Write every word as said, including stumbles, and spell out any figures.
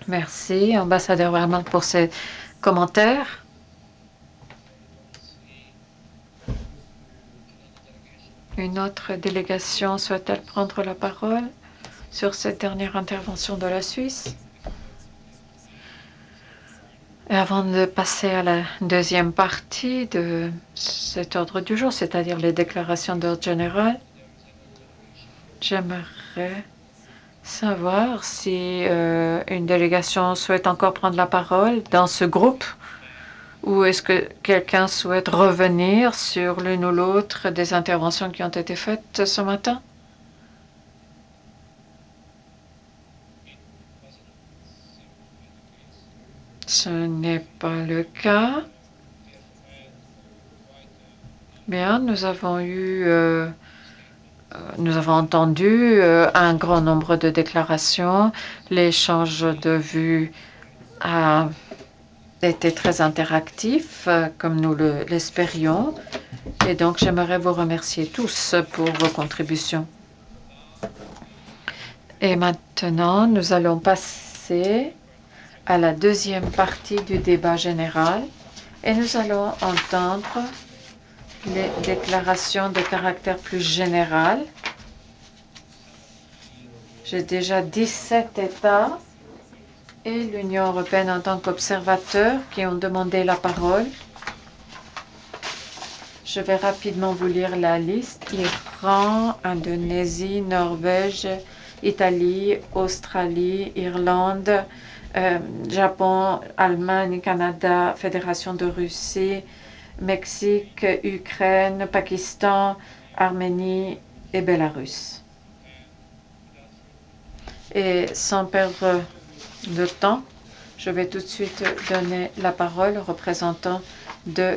Merci, ambassadeur Werman, pour ces commentaires. Une autre délégation souhaite-t-elle prendre la parole sur cette dernière intervention de la Suisse? Et avant de passer à la deuxième partie de cet ordre du jour, c'est-à-dire les déclarations d'ordre général, j'aimerais savoir si euh, une délégation souhaite encore prendre la parole dans ce groupe ou est-ce que quelqu'un souhaite revenir sur l'une ou l'autre des interventions qui ont été faites ce matin? Ce n'est pas le cas. Bien, nous avons eu, euh, nous avons entendu euh, un grand nombre de déclarations. L'échange de vues a été très interactif, euh, comme nous l'espérions. Et donc, j'aimerais vous remercier tous pour vos contributions. Et maintenant, nous allons passer à la deuxième partie du débat général et nous allons entendre les déclarations de caractère plus général. J'ai déjà dix-sept États et l'Union européenne en tant qu'observateur qui ont demandé la parole. Je vais rapidement vous lire la liste. Iran, Indonésie, Norvège, Italie, Australie, Irlande, euh, Japon, Allemagne, Canada, Fédération de Russie, Mexique, Ukraine, Pakistan, Arménie et Bélarus. Et sans perdre de temps, je vais tout de suite donner la parole au représentant de